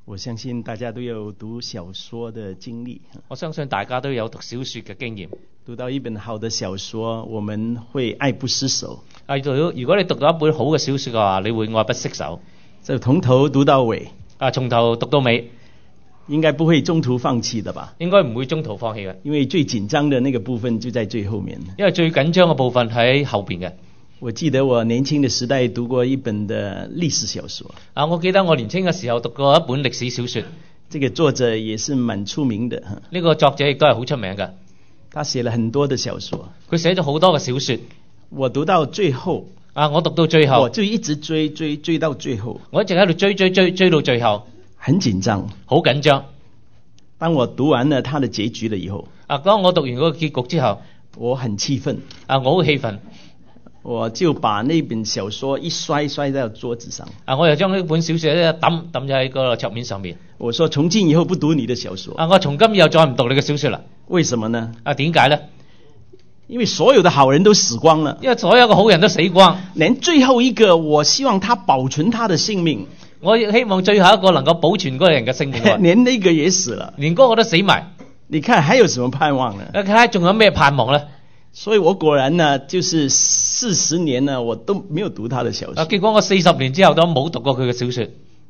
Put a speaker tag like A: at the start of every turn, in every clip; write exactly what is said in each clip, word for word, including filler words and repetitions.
A: 我相信大家都有讀小說的經歷，
B: 我相信大家都有讀小說嘅經驗。
A: 讀到一本好的小說，我們會愛不釋手。
B: 啊，如果你讀到一本好嘅小說嘅話，你會愛不釋手。
A: 就從頭讀到尾。
B: 啊，從頭讀到尾，
A: 應該不會中途放棄的吧？
B: 應該唔會中途放棄嘅，
A: 因為最緊張的那個部分就在最後面。
B: 因為最緊張嘅部分喺後邊嘅。
A: 我記得我年輕的時代讀過一本的歷史小說。
B: 啊，我記得我年輕嘅時候讀過一本歷史小說。
A: 這個作者也是蠻出名的。
B: 呢個作者亦都係好出名嘅。
A: 他寫了很多的小說。
B: 佢寫咗好多嘅小說。
A: 我讀到最後。
B: 啊，我讀到最後。
A: 我就一直追追追到最後。
B: 我一直喺度追追追追到最後。
A: 很緊張。
B: 好緊張。
A: 當我讀完了他的結局了以後。
B: 啊，當我讀完嗰個結局之後，
A: 我很氣憤。
B: 啊，我好氣憤。
A: 我就把那本小說一摔摔在桌子上。
B: 啊，我又將呢本小說咧抌抌咗喺個桌面上面。
A: 我說從今以後不讀你的小說。
B: 啊，我從今以後再唔讀你嘅小說啦。
A: 為什麼呢？
B: 啊，點解呢？
A: 因為所有的好人都死光了。
B: 因為所有嘅好人都死光，
A: 連最後一個，我希望他保存他的性命。
B: 我希望最後一個能夠保存嗰個人嘅性命。
A: 連那個也死了，
B: 連嗰個都死埋。
A: 你看還有什麼盼望呢？
B: 睇下仲有咩盼望呢？
A: 所以我果然呢，就是四十年呢，我都沒有讀他的小說。
B: 啊，結果我四十年之後都冇讀過佢嘅小說。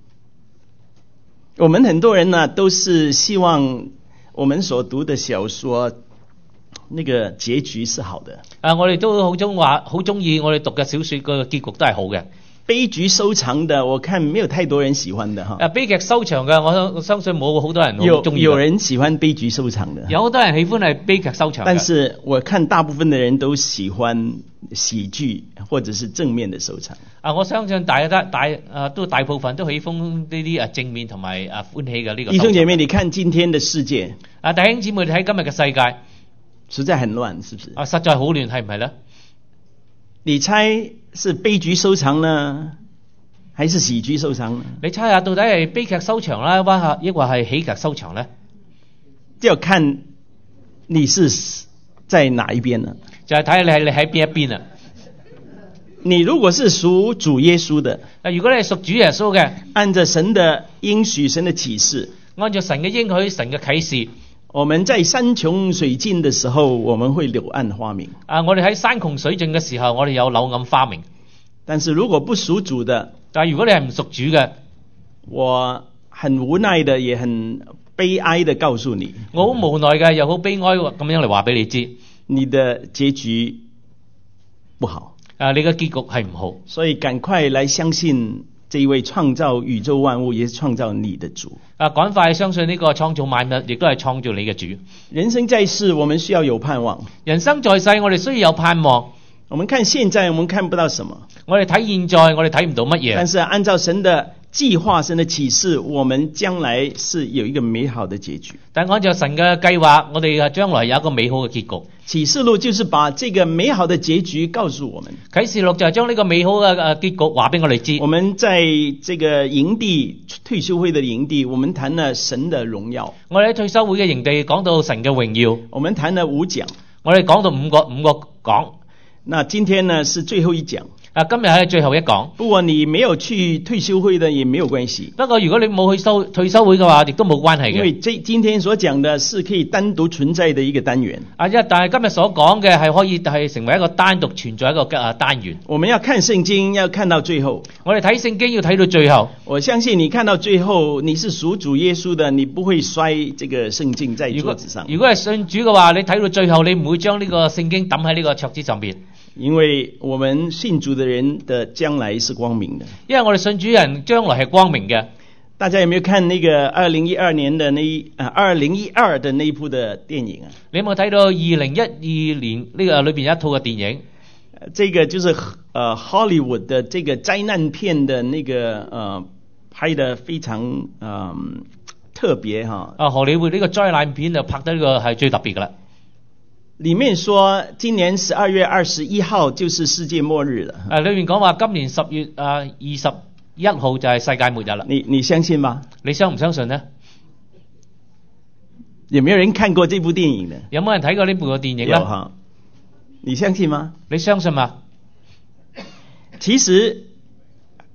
A: 我們很多人呢，都是希望我們所讀的小說，那個結局是好的。
B: 啊，我哋都好中話，好中意我哋讀嘅小說個結局都係好嘅。
A: 悲劇收場的，我看沒有太多人喜歡的哈。
B: 啊，悲劇收場嘅，我我相信冇好多人好中意。
A: 有有人喜歡悲劇收場的，
B: 有好多人喜歡係悲劇收場。
A: 但是我看大部分的人都喜歡喜劇或者是正面的收場。
B: 啊，我相信大家大啊都大部分都喜歡呢啲啊正面同埋啊歡喜嘅呢個。弟
A: 兄姐妹，你看今天的世界。
B: 啊，弟兄姊妹睇今日嘅世界，
A: 實在很亂，是不是？
B: 啊，實在好亂，係唔係咧？你
A: 猜是悲劇收場呢，還是喜劇收場呢？
B: 你猜下到底係悲劇收場啦，或者抑或係喜劇收場咧？
A: 就要看你是在哪一邊呢？
B: 就係睇下你係你喺邊一邊啊！
A: 你如果是屬主耶穌的，
B: 啊，如果你係屬主耶穌嘅，
A: 按着神的應許、神的啟示，
B: 按照神嘅應許、神嘅啟示。
A: 我們在山窮水盡的時候，我們會柳暗花明。
B: 啊，我哋喺山窮水盡嘅時候，我哋有柳暗花明。
A: 但是如果不屬主的，
B: 但係如果你係唔屬主嘅，
A: 我很無奈的，也很悲哀的告訴你，
B: 我好無奈嘅，又好悲哀咁樣嚟話俾你知，
A: 你的結局不好。
B: 啊，你嘅結局係唔好，
A: 所以趕快來相信這一位創造宇宙萬物，也是創造你的主。
B: 啊，趕快相信呢個創造萬物，亦都係創造你嘅主。
A: 人生在世，我們需要有盼望。
B: 人生在世，我哋需要有盼望。
A: 我們看現在，我們看不到什麼。
B: 我哋睇現在，我哋睇唔到乜嘢。
A: 但是按照神的計劃、神的啟示，我們將來是有一個美好的結局。
B: 但按照神嘅計劃，我哋將來有一個美好嘅結局。
A: 啟示錄就是把這個美好的結局告訴我們。
B: 啟示錄就係將呢個美好嘅誒結局話俾我哋知。
A: 我們在這個營地退休會的營地，我們談了神的榮耀。
B: 我哋喺退休會嘅營地講到神嘅榮耀。
A: 我們談了五講。
B: 我哋講到五個五個講。
A: 那今天呢是最後一講。
B: 啊，今日係最後一講。
A: 不過你沒有去退休會的也沒有關係。
B: 不過如果你冇去收退休會嘅話，亦都冇關係嘅。
A: 因為這今天所講的是可以單獨存在的一個單元。
B: 啊，一但係今日所講嘅係可以係成為一個單獨存在一個啊單元。
A: 我們要看聖經，要看到最後。
B: 我哋睇聖經要睇到最後。
A: 我相信你看到最後，你是屬主耶穌的，你不會摔這個聖經在桌子上。
B: 如果係信主嘅話，你睇到最後，你唔會將呢個聖經抌喺呢個桌子上邊。
A: 因為我們信主的人的將來是光明的，
B: 因為我哋信主人將來係光明嘅。
A: 大家有沒有看那個二零一二年的那啊二零一二的那一部的電影啊？
B: 你有冇睇到二零一二年呢個裏邊有一套嘅電影？
A: 這個就是呃 Hollywood 的這個災難片的那個呃拍得非常嗯、呃、特別哈。啊，
B: 荷里活呢個災難片就拍得呢個係最特別噶啦。
A: 裏面說今年十二月二十一號就是世界末日了。
B: 啊，裏面講話今年十月啊二十一號就係世界末日啦。
A: 你你相信嗎？
B: 你相唔相信呢？
A: 有沒有人看過這部電影呢？
B: 有冇人睇過呢部嘅電影呢？
A: 有哈。你相信嗎？
B: 你相信嗎？
A: 其實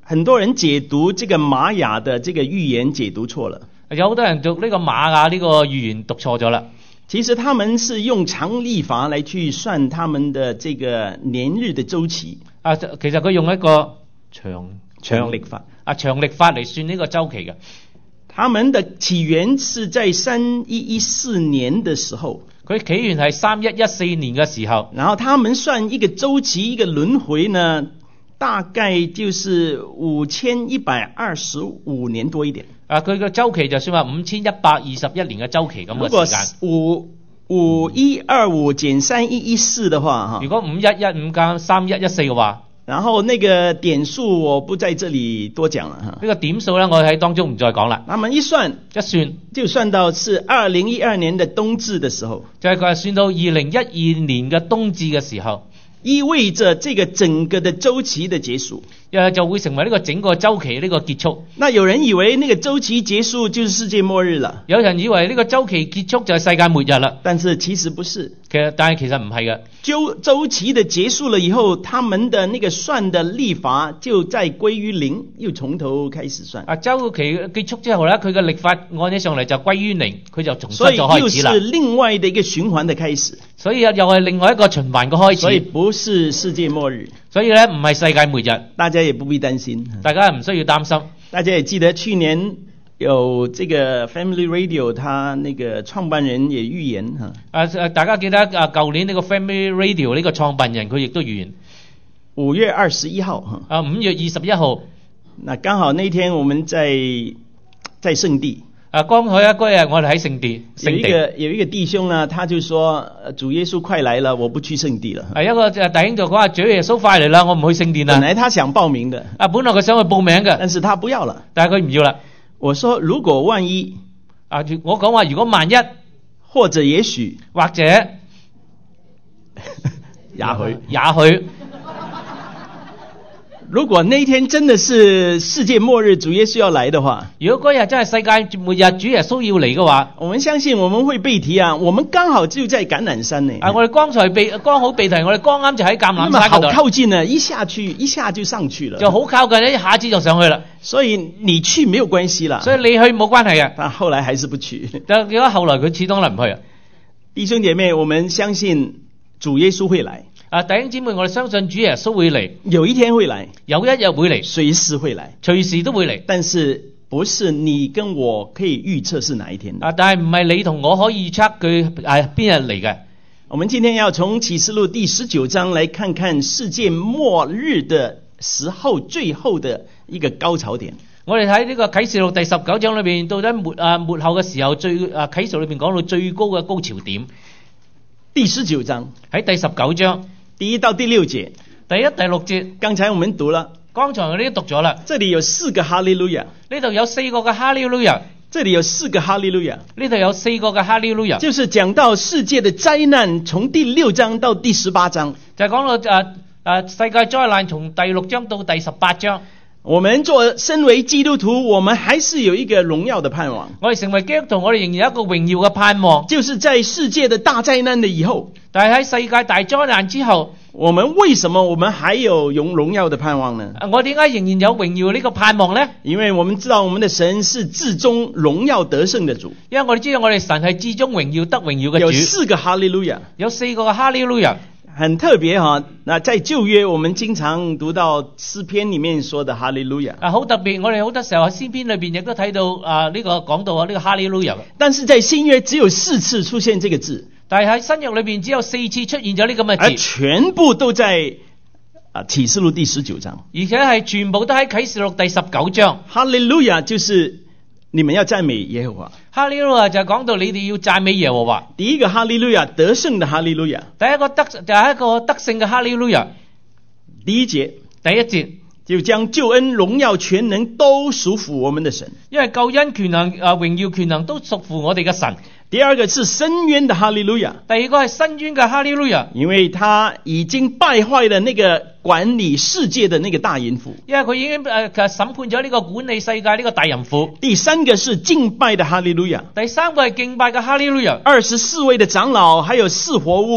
A: 很多人解讀這個瑪雅的這個預言解讀錯了。
B: 有好多人讀呢個瑪雅呢個預言讀錯咗啦。
A: 其實他們是用長曆法來去算他們的這個年日的週期。
B: 啊，其實佢用一個長
A: 長曆法
B: 啊長曆法嚟算呢個週期嘅。
A: 他們的起源是在三一一四年的時候，
B: 佢起源係三一一四年嘅時候，
A: 然後他們算一個週期一個輪迴呢，大概就是五千一百二十五年多一點。
B: 啊，佢個週期就算話五千一百二十一年嘅週期咁嘅時間。
A: 五五一二五減三一一四的話，哈，
B: 如果五一一五加三一一四嘅話，
A: 然後那個點數我不在這裏多講了哈。
B: 呢個點數咧，我喺當中唔再講啦。
A: 那麼一算
B: 一算
A: 就算到是二零一二年的冬至的時候，
B: 就係佢係算到二零一二年嘅冬至嘅時候，
A: 意味着這個整個的週期的結束，
B: 誒就會成為呢個整個週期呢個結束。
A: 那有人以為那個週期結束就是世界末日了，
B: 有人以為呢個週期結束就係世界末日啦，
A: 但是其實不是。
B: 其實但係其實唔係嘅。
A: 週週期的結束了以後，他們的那個算的曆法就再歸於零，又從頭開始算。
B: 啊，週期結束之後咧，佢嘅曆法按起上嚟就歸於零，佢就重新
A: 所以
B: 就開始啦。
A: 又是另外的一個循環的開始。
B: 所以又係另外一個循環嘅開始。
A: 所以不是世界末日。
B: 所以咧唔係世界末日，
A: 大家也不必擔心。
B: 大家唔需要擔心。
A: 大家也記得去年有這個 Family Radio， 他那個創辦人也預言哈。
B: 啊，大家記得啊，舊年呢個 Family Radio 呢個創辦人佢亦都預言
A: 五月二十一號哈。
B: 啊，五月二十一號，
A: 那剛好那天我們在在聖地。
B: 啊，剛好一嗰日我哋喺聖地，聖地
A: 有一個有一個弟兄呢，他就說主耶穌快來了，我不去聖地了。
B: 啊，一個弟兄就講話主耶穌快嚟啦，我唔去聖殿啦。
A: 本來他想報名的，
B: 啊，本來佢想去報名嘅，
A: 但是他不要了，
B: 但係佢唔要啦。
A: 我說如果萬一，
B: 啊，我講話如果萬一，
A: 或者也許，
B: 或者
A: 也許
B: 也許。
A: 如果那天真的是世界末日，主耶穌要來的話，
B: 如果嗰日真係世界末日，主耶穌要嚟嘅話，
A: 我們相信我們會被提啊，我們剛好就在橄欖山呢。
B: 啊，我哋剛才被剛好被提，我哋剛啱就喺橄欖山嗰度，
A: 好靠近呢，一下去一下就上去了，
B: 就好靠近，一下子就上去啦。
A: 所以你去沒有關係啦，
B: 所以你去冇關係嘅。
A: 但後來還是不去。
B: 但如果後來佢始終都唔去啊。
A: 弟兄姐妹，我們相信主耶穌會來。
B: 啊，弟兄姊妹，我哋相信主耶穌會嚟，
A: 有一天會來，
B: 有一日會嚟，
A: 隨時會來，
B: 隨時都會嚟。
A: 但是不是你跟我可以預測是哪一天的
B: 啊，但係唔係你同我可以預測佢係邊日嚟嘅。
A: 我們今天要從啟示錄第十九章來看看世界末日的時候最後的一個高潮點。
B: 我哋睇呢個啟示錄第十九章裏邊，到底末啊末後嘅時候最啊啟示錄裏邊講到最高嘅高潮點。
A: 第十九章
B: 喺第十九章
A: 第一到第六節，
B: 第一、第六節，
A: 剛才我們讀了，
B: 剛才我哋都讀咗啦。
A: 這裡有四個哈利路亞，
B: 呢度有四個嘅哈利路亞，
A: 這裡有四個哈利路亞，
B: 呢度有四個嘅哈利路亞，
A: 就是講到世界的災難，從第六章到第十八章，
B: 就係講到啊啊世界災難從第六章到第十八章。
A: 我們做身為基督徒，我們還是有一個榮耀的盼望。
B: 我哋成為基督徒，我哋仍然有一個榮耀嘅盼望，
A: 就是在世界的大災難的以後。
B: 但係喺世界大災難之後，
A: 我們為什麼我們還有榮榮耀的盼望呢？
B: 我點解仍然有榮耀呢個盼望呢？
A: 因為我們知道我們的神是至終榮耀得勝的主。
B: 因為我哋知道我哋神係至終榮耀得榮耀嘅主。
A: 有四個哈利路亞，
B: 有四個嘅哈利路亞。
A: 很特別哈，那在舊約我們經常讀到詩篇裏面說的哈利路亞
B: 啊，好特別，我哋好多時候喺詩篇裏邊亦都睇到啊呢個講到啊呢個哈利路亞。
A: 但是在新約只有四次出現這個字，
B: 但係喺新約裏邊只有四次出現咗呢咁嘅字，
A: 而全部都在啊啟示錄第十九章，
B: 而且係全部都喺啟示錄第十九章。
A: 哈利路亞就是你們要讚美耶和華。
B: 哈利路亞就係講到你哋要讚美耶和華。
A: 第一個哈利路亞，得勝的哈利路亞。
B: 第一個得就係一個得勝嘅哈利路亞。
A: 第一節，
B: 第一節
A: 就將救恩、榮耀、權能都屬乎我們的神。
B: 因為救恩、權能、啊榮耀、權能都屬乎我哋嘅神。
A: 第二個是深淵的哈利路亞。
B: 第二個係深淵嘅哈利路亞，
A: 因為他已經敗壞了那個管理世界的那個大淫婦。
B: 因為佢已經誒其實審判咗呢個管理世界呢個大淫婦。
A: 第三個是敬拜的哈利路亞。
B: 第三個係敬拜嘅哈利路亞。
A: 二十四位的長老還有四活物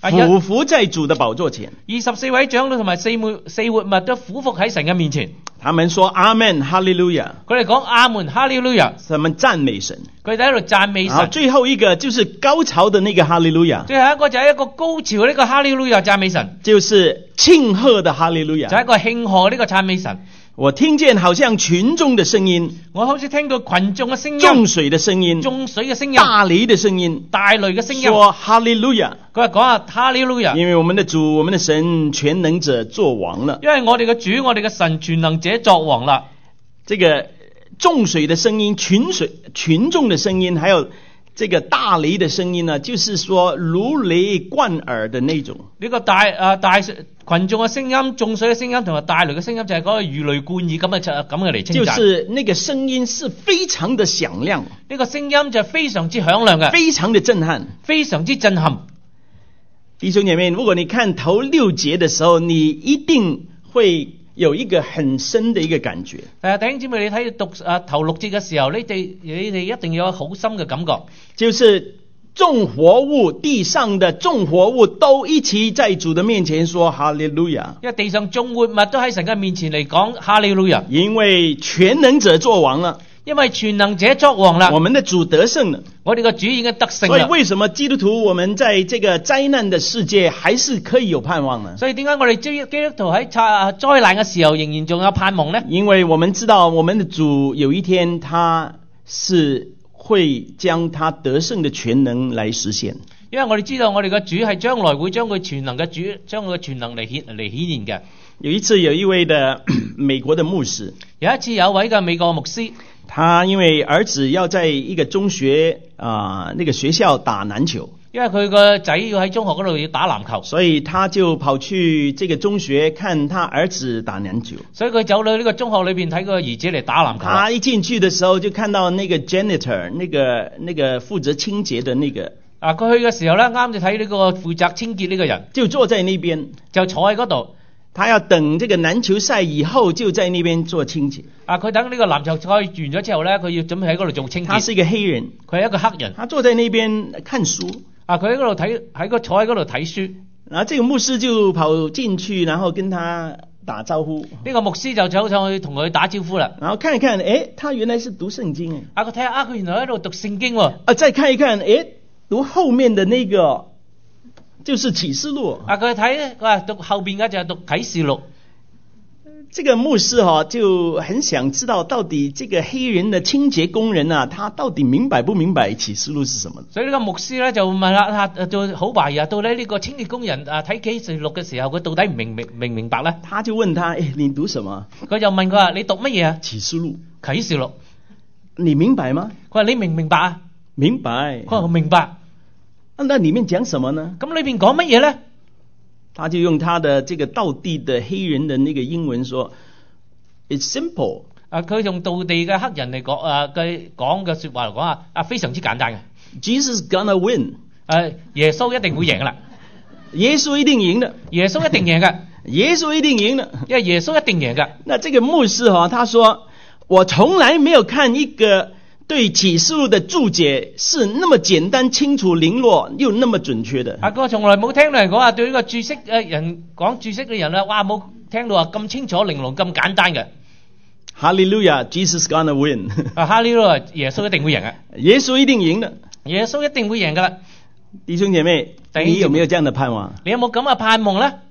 A: 俯伏在主的寶座前。
B: 二十四位長老同埋四活四活物都俯伏喺神嘅面前。
A: 他們說阿門哈利路亞，
B: 佢哋講阿門哈利路亞，
A: 他們讚美神。
B: 佢哋喺度讚美神。
A: 最後一個就是高潮的那個哈利路亞，
B: 最後一個就係一個高潮呢個哈利路亞讚美神，
A: 就是慶賀的哈利路亞，
B: 就係一個慶賀呢個讚美神。
A: 我聽見好像群眾的聲音，
B: 我好似聽到群眾嘅聲音，
A: 眾水的聲音，
B: 眾水嘅聲音，
A: 大雷的聲音，
B: 大雷嘅聲音，
A: 說哈利路亞。
B: 佢話講下哈利路亞，
A: 因為我們的主，我們的神全能者作王了。
B: 因為我哋嘅主，我哋嘅神全能者作王啦。
A: 這個眾水的聲音，群水群眾的聲音，還有這個大雷的聲音呢，就是說如雷貫耳的那種。
B: 呢個大啊大群眾嘅聲音、眾水嘅聲音同埋大雷嘅聲音，就係嗰個如雷貫耳咁嘅咁嘅嚟稱讚。
A: 就是那個聲音是非常的響亮，
B: 呢個聲音就非常之響亮嘅，
A: 非常的震撼，
B: 非常之震撼。
A: 弟兄姐妹，如果你看頭六節的時候，你一定會有一個很深的一個感覺。
B: 誒，弟兄姊妹，你睇讀啊頭六節嘅時候，你哋你哋一定要有好深嘅感覺，
A: 就是眾活物，地上的眾活物都一起在主的面前說哈利路亞。
B: 因為地上眾活物都喺神嘅面前嚟講哈利路亞，
A: 因為全能者作王了。
B: 因為全能者作王啦，
A: 我們的主得勝了，
B: 我哋個主已經得勝啦。
A: 所以為什麼基督徒我們在這個災難的世界還是可以有盼望呢？
B: 所以點解我哋基基督徒喺災難嘅時候仍然仲有盼望呢？
A: 因為我們知道我們的主有一天他是會將他得勝的全能來實現。
B: 因為我哋知道我哋嘅主係將來會將佢全能嘅主將佢嘅全能嚟顯嚟顯現嘅。
A: 有一次有一位的美國的牧師，
B: 有一次有一位嘅美國牧師，
A: 他因為兒子要在一個中學啊、呃、那個學校打籃球，
B: 因為佢個仔要喺中學嗰度要打籃球，
A: 所以他就跑去這個中學看他兒子打籃球。
B: 所以佢走到呢個中學裏邊睇個兒子嚟打籃球。
A: 他一進去的時候就看到那個 janitor 那個那個負責清潔的那個
B: 啊，佢去嘅時候咧，啱就睇呢個負責清潔呢個人
A: 就坐在那邊，
B: 就坐喺嗰度。
A: 他要等這個籃球賽以後就在那邊做清潔。
B: 啊，佢等呢個籃球賽完咗之後咧，佢要準備喺嗰度做清潔。
A: 他是一個黑人，
B: 佢係一個黑人，
A: 他坐在那邊看書。
B: 啊，佢喺嗰度睇喺個坐喺嗰度睇書。
A: 然後這個牧師就跑進去，然後跟他打招呼。
B: 呢個牧師就走上去同佢打招呼啦。
A: 然後看一看，誒，他原來是讀聖經誒。
B: 啊，佢睇下啊，佢原來喺度讀聖經喎。
A: 啊，再看一看，誒，讀後面的那個就是啟示錄。
B: 啊，佢睇佢話讀後邊嘅就係讀啟示錄。
A: 這個牧師哈就很想知道，到底這個黑人的清潔工人啊，他到底明白不明白啟示錄是什麼？
B: 所以呢個牧師咧就問啦，就好懷疑啊，到底呢個清潔工人啊睇啟示錄嘅時候，佢到底明明明唔明白咧？
A: 他就問他，誒，你讀什麼？
B: 佢就問佢話：你讀乜嘢啊？
A: 啟示錄。
B: 啟示錄。
A: 你明白嗎？
B: 佢話：你明唔明白啊？
A: 明白。
B: 佢話：我明白。
A: 那裡面講什麼呢？
B: 咁裏邊講乜嘢咧？
A: 他就用他的這個道地的黑人的那個英文說 ，It's simple。
B: 啊，佢用道地嘅黑人嚟講啊嘅講嘅説話嚟講啊，啊非常之簡單嘅。
A: Jesus gonna win。
B: 誒，耶穌一定會贏噶啦。
A: 耶穌一定贏的。
B: 耶穌一定贏嘅。
A: 耶穌一定贏的。
B: 因為耶穌一定贏嘅。
A: 那這個牧師哈，他說：我從來沒有看一個對啟示錄的注解是那麼簡單、清楚、零落又那麼準確的。
B: 啊，我從來冇聽到人講話對呢個注釋嘅人講注釋嘅人啦，哇冇聽到話咁清楚、玲瓏、咁簡單嘅。
A: 哈利路亞 Jesus gonna win。
B: 啊，哈利路亞，耶穌一定會贏嘅。
A: 耶穌一定贏的。
B: 耶穌一定會贏噶啦。
A: 弟兄姐妹，你有沒有這樣的盼望？
B: 你有冇咁嘅盼望咧？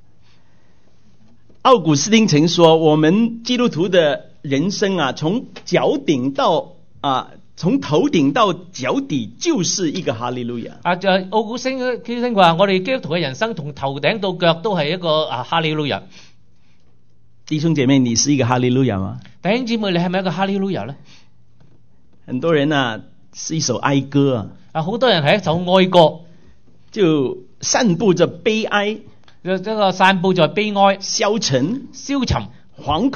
A: 奧古斯丁曾說，我們基督徒的人生啊，從腳頂到啊，從頭頂到腳底就是一個哈利路亞。啊，
B: 就係奧古斯丁話，我哋基督徒嘅人生從頭頂到腳都係一個啊哈利路亞。
A: 弟兄姐妹，你是一個哈利路亞嗎？
B: 弟兄姊妹，你係咪一個哈利路亞咧？
A: 很多人啊，是一首哀歌啊。
B: 啊，好多人係一首哀歌，
A: 就散布着悲哀，
B: 一個散布在悲哀、
A: 消沉、
B: 消沉、
A: 惶恐、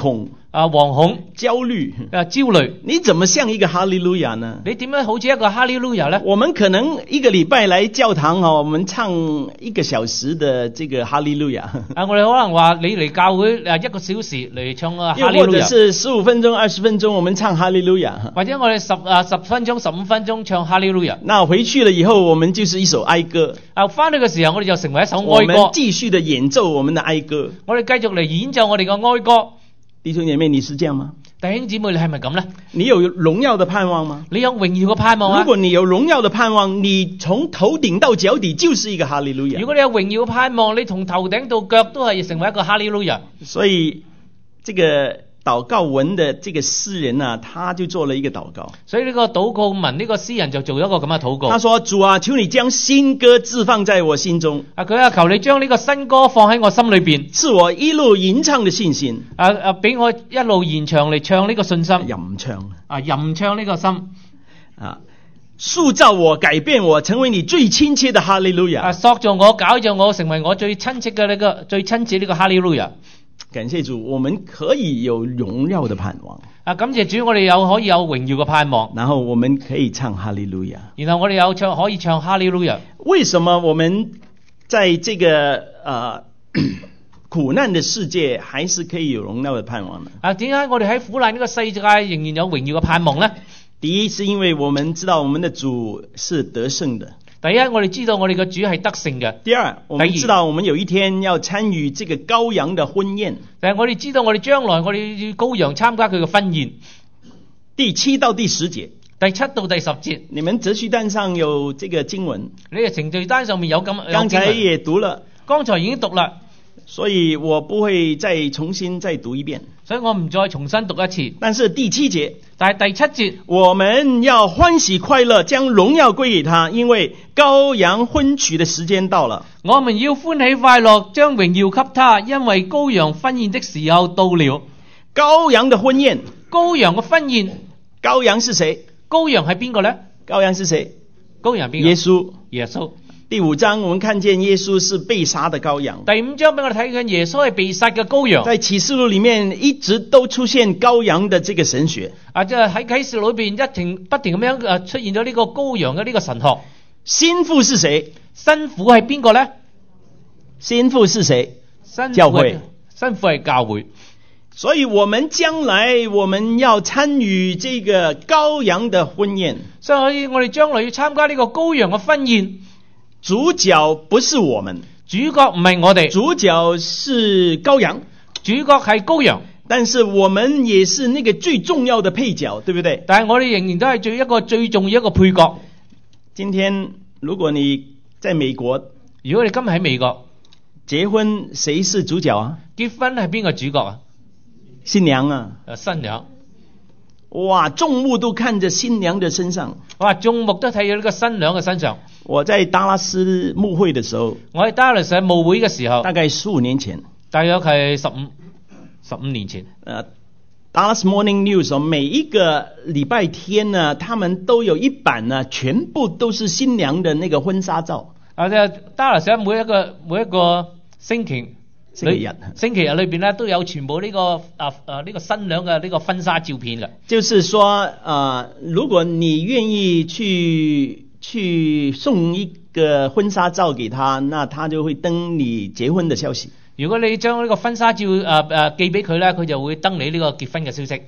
B: 啊惶恐、
A: 焦慮、
B: 啊焦慮。
A: 你怎麼像一個哈利路亞呢？
B: 你點樣好似一個哈利路亞呢？
A: 我們可能一個禮拜來教堂哦，我們唱一個小時的這個哈利路亞。
B: 啊，我哋可能話你嚟教會誒一個小時嚟唱啊哈利
A: 又
B: 路亞，
A: 或者是十五分鐘、二十分鐘，我們唱哈利路亞。
B: 或者我哋十啊十分鐘、十五分鐘唱哈利路亞。
A: 那回去了以後，我們就是一首哀歌。
B: 啊，翻去嘅時候，我哋就成為一首
A: 我
B: 哀歌。
A: 們繼續的演奏我們的哀歌。
B: 我哋繼續嚟演奏我哋嘅哀歌。
A: 弟兄姐妹，你是這樣嗎？
B: 弟兄姊妹，你係咪咁呢？
A: 你有榮耀的盼望嗎？
B: 你有榮耀嘅盼望啊？
A: 如果你有榮耀的盼望，你從頭頂到腳底就是一個哈利路亞。
B: 如果你有榮耀嘅盼望，你從頭頂到腳都係成為一個哈利路亞。
A: 所以這個禱告文的這個詩人啊，他就做了一個禱告。
B: 所以呢個禱告文呢個詩人就做一個咁嘅禱告。
A: 他說：主啊，求你將新歌置放在我心中。
B: 啊，佢啊，求你將呢個新歌放喺我心裏邊，
A: 賜我一路吟唱的信心。
B: 啊啊，俾我一路延長嚟唱呢個信心。
A: 吟唱
B: 啊，吟唱呢個心。
A: 啊，塑造我，改變我，成為你最親切的哈利路亞。
B: 啊，塑造我，搞造我，成為我最親切嘅呢個最親切呢個哈利路亞。
A: 感謝主，我們可以有榮耀的盼望。
B: 啊，感謝主，我哋有可以有榮耀嘅盼望。
A: 然後我們可以唱哈利路亞。
B: 然後我哋有唱可以唱哈利路亞。為
A: 什麼我們在這個呃苦難的世界，還是可以有榮耀的盼望呢？
B: 啊，點解我哋喺苦難呢個世界仍然有榮耀嘅盼望呢？
A: 第一，是因為我們知道我們的主是得勝的。
B: 第一，我哋知道我哋嘅主係得勝嘅。
A: 第二，我們知道我們有一天要參與這個羔羊的婚宴。
B: 但係我哋知道我哋將來我哋要羔羊參加佢嘅婚宴。
A: 第七到第十節，
B: 第七到第十節，
A: 你們程序單上有這個經文。
B: 你嘅程序單上面有咁，
A: 剛才也讀了，
B: 剛才已經讀啦，
A: 所以我不會再重新再讀一遍。
B: 所以我唔再重新讀一次。
A: 但是第七節，
B: 但係第七節，
A: 我們要歡喜快樂，將榮耀歸給他，因為羔羊婚娶的時間到了。
B: 我們要歡喜快樂，將榮耀給他，因為羔羊婚宴的時候到了。
A: 羔羊的婚宴，
B: 羔羊嘅婚宴，
A: 羔羊是誰？
B: 羔羊係邊個呢？
A: 羔羊是誰？
B: 羔羊邊個？
A: 耶穌。
B: 耶穌。
A: 第五章我們看見耶穌是被殺的羔羊。
B: 第五章俾我哋睇見耶穌係被殺嘅羔羊。
A: 在啟示錄裏面一直都出現羔羊的這個神學。
B: 啊，即係喺啟示錄裏邊一停不停咁樣誒出現咗呢個羔羊嘅呢個神學。
A: 新婦是誰？
B: 新婦係邊個呢？
A: 新婦是誰？
B: 新
A: 教會。
B: 新婦係教會。
A: 所以我們將來我們要參與這個羔羊的婚宴。
B: 所以我哋將來要參加呢個羔羊嘅婚宴。
A: 主角不是我們，
B: 主角唔係我哋，
A: 主角是羔羊，
B: 主角係羔羊，
A: 但是我們也是那個最重要的配角，對不對？
B: 但係我哋仍然都係最一個最重要一個配角。
A: 今天如果你在美國，
B: 如果你今日喺美國
A: 結婚，誰是主角啊？
B: 結婚係邊個主角啊？
A: 新娘啊，
B: 誒，新娘。
A: 哇，眾目都看着新娘的身上。
B: 哇，眾目都睇咗呢個新娘嘅身上。
A: 我在達拉斯牧會的時候，
B: 我喺達拉斯牧會嘅時候，
A: 大概十五年前，
B: 大約係十五十五年前。
A: 呃，達拉斯 Morning News 每一個禮拜天呢，他們都有一版呢，全部都是新娘的那個婚紗照。
B: 啊，即係達拉斯每一個每一個星期。
A: 星期日，
B: 星期日裏邊咧都有全部呢、這個啊啊呢、這個新娘嘅呢個婚紗照片嘅。就是說，
A: 啊、呃，如果你願意去去送一個婚紗照給他，那他就會登你結婚的消息。
B: 如果你將呢個婚紗照誒誒、呃呃、寄俾佢咧，佢就會登你呢個結婚嘅消息。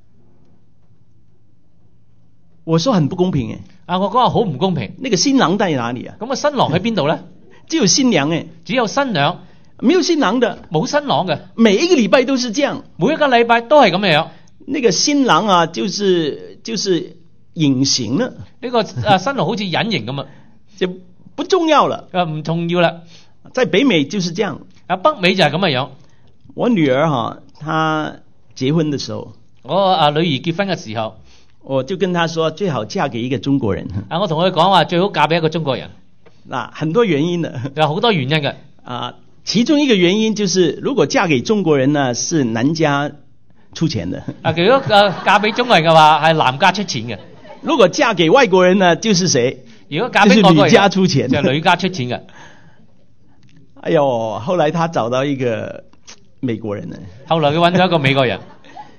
A: 我說很不公平誒。
B: 啊，我講話好唔公平。
A: 那個新郎在哪裏啊？
B: 咁啊，新郎喺邊度咧？
A: 只有新娘誒，
B: 只有新娘。
A: 沒有新郎的，
B: 冇新郎嘅，
A: 每一個禮拜都是這樣，
B: 每一個禮拜都係咁樣。
A: 那個新郎啊，就是就是隱形了。
B: 呢個啊新郎好似隱形咁啊，
A: 就不重要了。
B: 啊唔重要啦。
A: 在北美就是這樣，
B: 啊北美就係咁嘅樣。
A: 我女兒哈，她結婚的時候，
B: 我啊女兒結婚嘅時候，
A: 我就跟她說最好嫁給一個中國人。
B: 啊我同佢講話最好嫁俾一個中國人。
A: 嗱，很多原因的，
B: 有好多原因嘅
A: 啊。其中一個原因就是，如果嫁給中國人呢，是男家出錢的。
B: 啊，如果誒嫁俾中國人嘅話，係男家出錢嘅。
A: 如果嫁給外國人呢，就是誰？
B: 如果嫁俾外國人，
A: 就是女家出錢，
B: 就女家出錢嘅。
A: 哎呦，後來他找到一個美國人呢。
B: 後來佢揾咗一個美國人。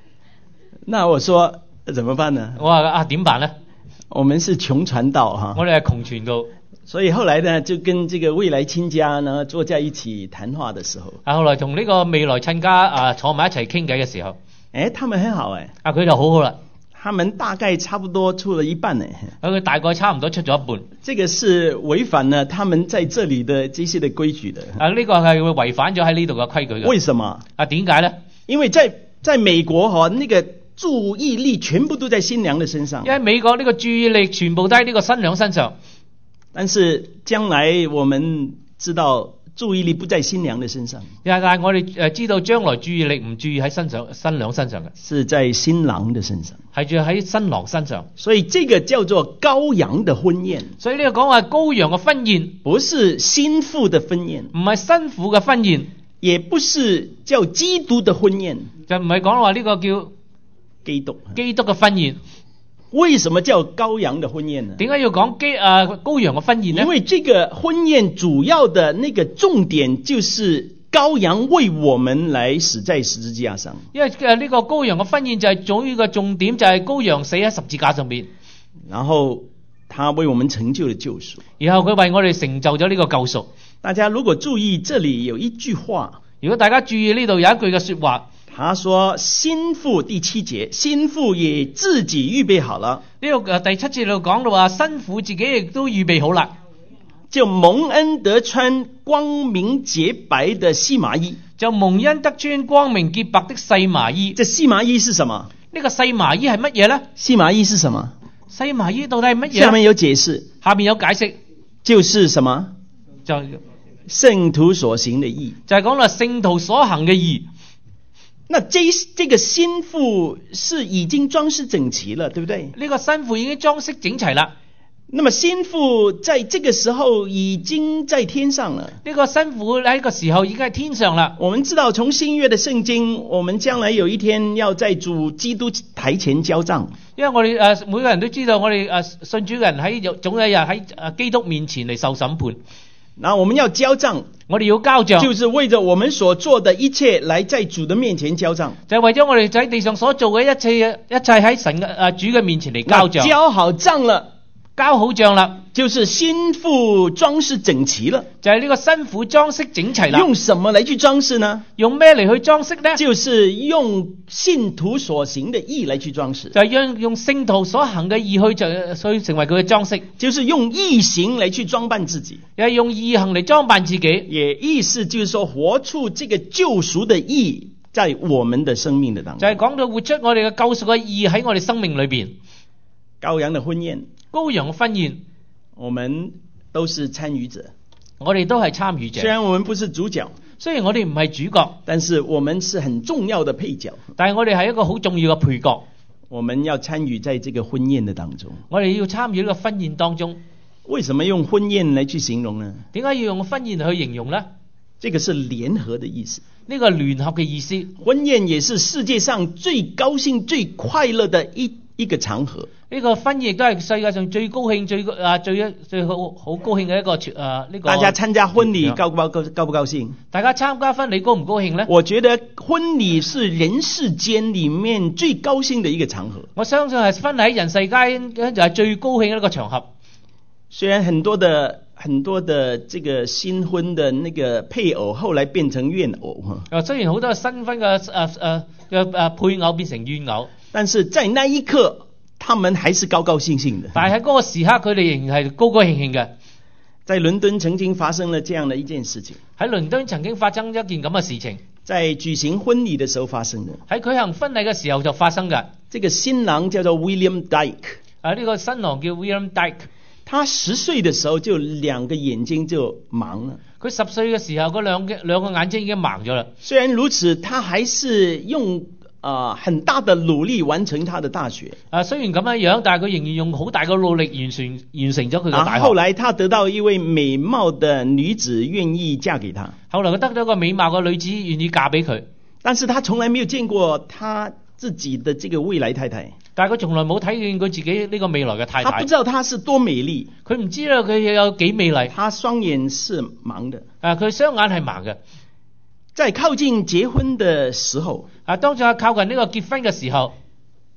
A: 那我說怎麼辦呢？
B: 我話啊點辦呢？
A: 我們是窮傳道哈，
B: 我哋係窮傳道。
A: 所以後來呢，就跟這個未來親家呢坐在一起談話的時候，
B: 啊，後來同呢個未來親家啊坐埋一齊傾偈嘅時候，
A: 誒，他們很好誒，
B: 啊佢就好好啦，
A: 他們大概差不多出了一半誒，
B: 啊佢大概差唔多出咗一半。
A: 這個是違反了他們在這裡的這些的規矩的。
B: 啊呢個係會違反咗喺呢度嘅規矩嘅。
A: 為什麼？
B: 啊點解呢？
A: 因為在在美國哈，那個注意力全部都在新娘的身上。
B: 因為美國呢個注意力全部都喺呢個新娘身上。
A: 但是將來我們知道注意力不在新娘的身上，
B: 但係我哋誒知道將來注意力唔注意喺身上新娘身上嘅，
A: 是在新郎的身上，
B: 係住喺新郎身上。
A: 所以這個叫做羔羊的婚宴。
B: 所以呢個講話羔羊嘅婚宴，
A: 不是新婦的婚宴，
B: 唔係新婦嘅婚宴，
A: 也不是叫基督的婚宴，
B: 就唔係講話呢個叫
A: 基督
B: 基督嘅婚宴。
A: 為什麼叫羔羊的婚宴呢？
B: 點解要講基啊羔羊嘅婚宴呢？
A: 因為這個婚宴主要的那個重點就是羔羊為我們來死在十字架上。
B: 因為誒呢個羔羊嘅婚宴就係主要嘅重點就係羔羊死喺十字架上邊，
A: 然後他為我們成就了救贖，
B: 然後佢為我哋成就咗呢個救贖。
A: 大家如果注意這裡有一句話，
B: 如果大家注意呢度有一句嘅說話。
A: 他說新婦第七節，新婦也自己預備好了。
B: 呢度誒第七節度講到話，新婦自己亦都預備好啦，
A: 就蒙恩得穿光明潔白的細麻衣，
B: 就蒙恩得穿光明潔白的細麻衣。
A: 這細麻衣是什麼？
B: 呢個細麻衣係乜嘢呢？
A: 細麻衣是什麼？
B: 細麻衣到底係乜嘢？
A: 下面有解釋，
B: 下面有解釋，
A: 就是什麼？
B: 就
A: 聖徒所行的義，
B: 就係講啦聖徒所行嘅義。
A: 那這這個新婦是已經裝飾整齊了，對不對？
B: 呢個新婦已經裝飾整齊啦。
A: 那麼新婦在這個時候已經在天上了。
B: 呢個新婦喺個時候已經喺天上啦。
A: 我們知道從新約的聖經，我們將來有一天要在主基督台前交賬。
B: 因為我哋誒每個人都知道，我哋誒信主嘅人喺有總有一日喺誒基督面前嚟受審判。
A: 那我們要交賬，
B: 我哋要交賬，
A: 就是為着我們所做的一切來在主的面前交賬，
B: 就係為咗我哋喺地上所做嘅一切一切喺神嘅誒主嘅面前嚟交賬。
A: 交好賬了，
B: 交好賬啦，
A: 就是新婦裝飾整齊了，
B: 就係呢個新婦裝飾整齊啦。
A: 用什麼來去裝飾呢？
B: 用咩嚟去裝飾呢？
A: 就是用信徒所行的義來去裝飾，
B: 就係用用聖徒所行嘅義去就所以成為佢嘅裝飾，
A: 就是用義行來去裝扮自己，
B: 又係用義行嚟裝扮自己。
A: 也意思就是說活出這個救贖的義在我們的生命的當中，
B: 就係講到活出我哋嘅救贖嘅義喺我哋生命裏邊。
A: 羔羊的婚宴，
B: 羔羊嘅婚宴，
A: 我們都是參與者，
B: 我哋都係參與者。
A: 雖然我們不是主角，
B: 雖然我哋唔係主角，
A: 但是我們是很重要的配角，
B: 但係我哋係一個好重要嘅配角。
A: 我們要參與在這個婚宴的當中。
B: 我哋要參與呢個婚宴當中。
A: 為什麼用婚宴來去形容呢？
B: 點解要用婚宴去形容呢？
A: 這個是聯合的意思。
B: 呢個聯合嘅意思。
A: 婚宴也是世界上最高興、最快樂的一一個場合。
B: 呢個婚宴亦都係世界上最高興、最啊最最好好高興嘅一個誒呢個。
A: 大家參加婚禮高不高高高不高興？大
B: 家參加婚禮高唔高興呢？
A: 我覺得婚禮是人世間裏面最高興的一個場合。
B: 我相信係婚禮喺人世間就係最高興嘅一個場合。
A: 雖然很多的很多的這個新婚的那個配偶後來變成怨偶哈。
B: 啊，雖然好多新婚嘅誒誒嘅誒配偶變成怨偶，
A: 但是在那一刻，他們還是高高興興的。
B: 但係喺嗰個時刻，佢哋仍然係高高興興嘅。
A: 在倫敦曾經發生了這樣的一件事情。
B: 喺倫敦曾經發生一件咁嘅事情，
A: 在舉行婚禮的時候發生的。
B: 喺舉行婚禮嘅時候就發生嘅。
A: 這個新郎叫做 William Dyke。
B: 啊，呢個新郎叫 William Dyke。
A: 他十歲的時候就兩個眼睛就盲了。
B: 佢十歲嘅時候，嗰兩個兩個眼睛已經盲咗啦。
A: 雖然如此，他還是用啊、呃、很大的努力完成他的大學。
B: 啊，雖然咁樣樣，但係佢仍然用好大嘅努力完成完成咗佢嘅大學。
A: 啊，後來他得到一位美貌的女子願意嫁給他。
B: 後來佢得到一個美貌嘅女子願意嫁俾佢，
A: 但是他從來沒有見過他自己的這個未來太太。
B: 但係佢從來冇睇見佢自己呢個未來嘅太太。
A: 他不知道她是多美麗，
B: 佢唔知道佢有幾美麗。
A: 他雙眼是盲的，
B: 啊，佢雙眼係盲嘅。
A: 在靠近結婚的時候，
B: 啊，當在靠近呢個結婚嘅時候，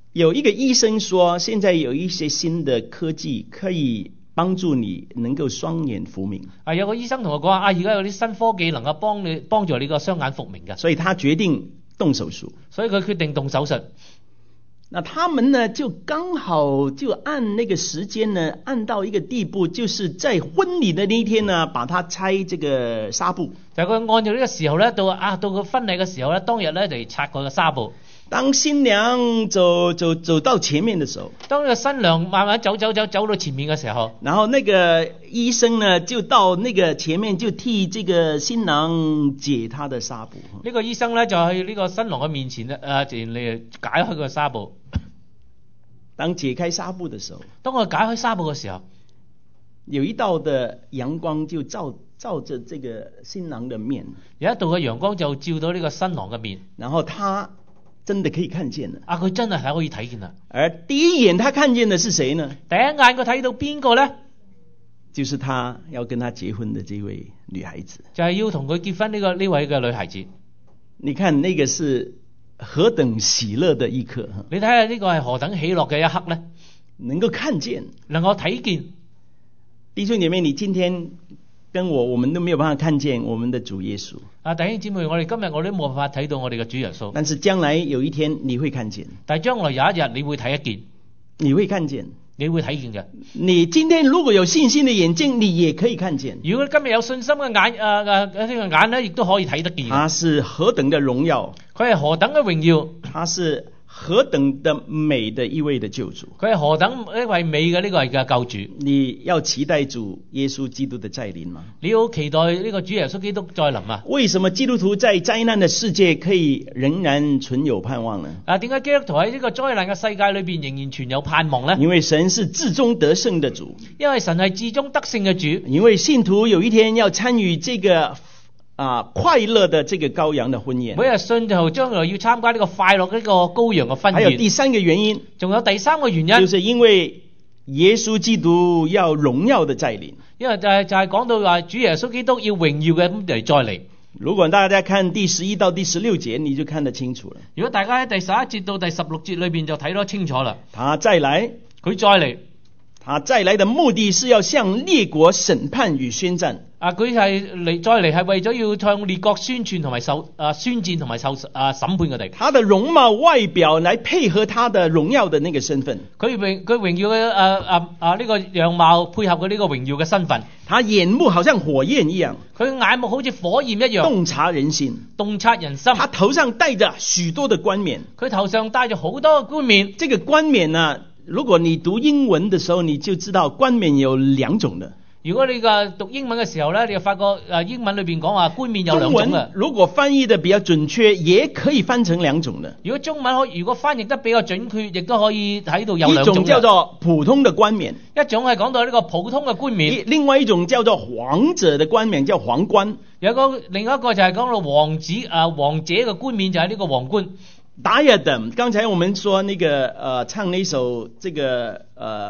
A: 有一個醫生說，現在有一些新的科技可以幫助你能夠雙眼復明。
B: 啊，有個醫生同我講啊，而家有啲新科技能夠幫你幫助你個雙眼復明嘅，
A: 所以他決定動手術。
B: 所以佢決定動手術。
A: 那他們呢就剛好就按那個時間呢，按到一個地步，就是在婚禮的那一天呢，把他拆這個紗布。
B: 就係佢按照呢個時候咧，到啊到佢婚禮嘅時候咧，當日咧就拆佢嘅紗布。
A: 當新娘走走走到前面的時候，
B: 當呢個新娘慢慢走走走走到前面嘅時候，
A: 然後那個醫生呢就到那個前面就替這個新郎解他的紗布。
B: 呢個醫生咧就喺呢個新郎嘅面前咧，誒，前嚟解開個紗布。
A: 當解開紗布的時候，
B: 當我解開紗布嘅時候，
A: 有一道的陽光就照照着這個新郎的面，
B: 有一道嘅陽光就照到呢個新郎嘅面，
A: 然後他真的可以看見了。
B: 啊，佢真係係可以睇見啦。
A: 而第一眼他看見的是誰呢？
B: 第一眼佢睇到邊個咧？
A: 就是他要跟他結婚的這位女孩子。
B: 就係要同佢結婚呢個呢位嘅女孩子。
A: 你看那個是何等喜樂的一刻。
B: 你睇下呢個係何等喜樂嘅一刻咧？
A: 能夠看見，
B: 能夠睇見。
A: 弟兄姐妹，你今天跟我，我們都沒有辦法看見我們的主耶穌。
B: 啊，弟兄姊妹，我哋今日我都冇辦法睇到我哋嘅主耶穌。
A: 但是將來有一天你會看見。
B: 但係將來有一日你會睇一見。
A: 你會看見。
B: 你會睇見嘅。
A: 你今天如果有信心的眼睛，你也可以看見。
B: 如果今日有信心嘅眼，誒誒呢個眼咧，亦都可以睇得見。
A: 他是何等的榮耀，
B: 佢係何等嘅榮耀，
A: 他是何等的美的一位的救主，
B: 佢係何等一位美嘅呢個係嘅救主。
A: 你要期待主耶穌基督的再臨嗎？
B: 你要期待呢個主耶穌基督再臨啊？
A: 為什麼基督徒在災難的世界可以仍然存有盼望呢？
B: 啊，點解基督徒喺呢個災難嘅世界裏邊仍然存有盼望呢？
A: 因為神是至終得勝的主，
B: 因為神係至終得勝嘅主，
A: 因為信徒有一天要參與這個啊快樂的這個羔羊的婚宴。
B: 每日信徒將來要參加呢個快樂呢個羔羊嘅婚宴。
A: 還有第三個原因，
B: 仲有第三個原因，
A: 就是因為耶穌基督要榮耀的再臨。
B: 因為就係就係講到話主耶穌基督要榮耀嘅咁嚟再嚟。
A: 如果大家看第十一到第十六節，你就看得清楚了。
B: 如果大家喺第十一節到第十六節裏邊就睇得清楚啦。
A: 他再來，
B: 佢再嚟。
A: 他再來的目的是要向列國審判與宣戰。
B: 啊，佢係嚟再嚟係為咗要向列國宣傳同埋受啊宣戰同埋受啊審判佢哋。
A: 他的容貌外表來配合他的榮耀的那個身份。
B: 佢榮佢榮耀嘅啊啊啊呢個樣貌配合佢呢個榮耀嘅身份。
A: 他眼目好像火焰一樣，
B: 佢眼目好似火焰一樣，
A: 洞察人心，
B: 洞察人心。
A: 他頭上戴着許多的冠冕，
B: 佢頭上戴咗好多冠冕。
A: 這個冠冕呢，如果你讀英文的時候，你就知道冠冕有兩種的。
B: 如果你個讀英文嘅時候咧，你就發覺誒英文裏邊講話冠冕有兩種嘅。
A: 中文如果翻譯得比較準確，也可以翻成兩種的。
B: 如果中文可如果翻譯得比較準確，亦都可以睇到有兩種嘅。
A: 一種叫做普通的冠冕，
B: 一種係講到呢個普通嘅冠冕。
A: 另外一種叫做王者的冠冕，叫皇冠。
B: 有個另一個就係講到王子啊王者嘅冠冕，就係呢個皇冠。
A: Diadem，剛才我們說那個呃唱那首這個呃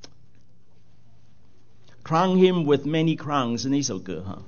A: Crown him with many crowns 那首歌哈，